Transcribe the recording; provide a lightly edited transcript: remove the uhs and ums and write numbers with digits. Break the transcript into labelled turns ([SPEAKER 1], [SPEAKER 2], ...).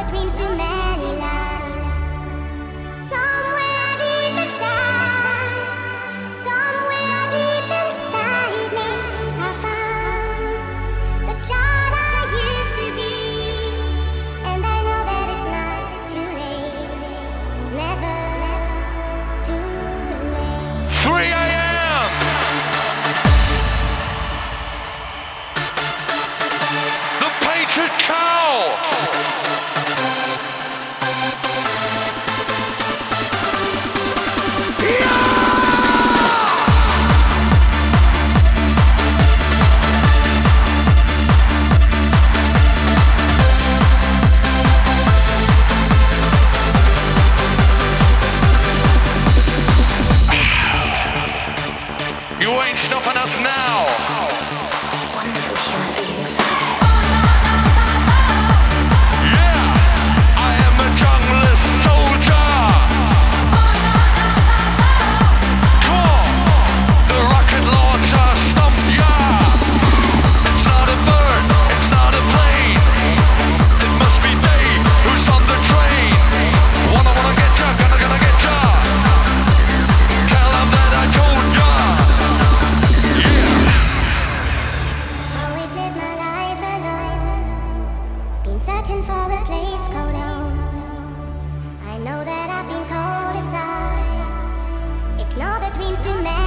[SPEAKER 1] the dreams too many lies. Somewhere deep inside, somewhere deep inside me, I found the child I used to be, and I know that it's not too late, never too late.
[SPEAKER 2] 3 a.m. The Painted Cow. You ain't stopping us now.
[SPEAKER 1] Wonderful human beings.
[SPEAKER 2] Yeah, I am a junglist soldier. Come on, the rocket launcher stumped ya. It's not a bird, it's not a plane. It must be Dave who's on the train. Wanna get ya, gonna get ya. Tell him that I told ya.
[SPEAKER 1] Always lived my life alone. Been searching for a place called home. I know that I've been cold as ice. Ignore the dreams too many.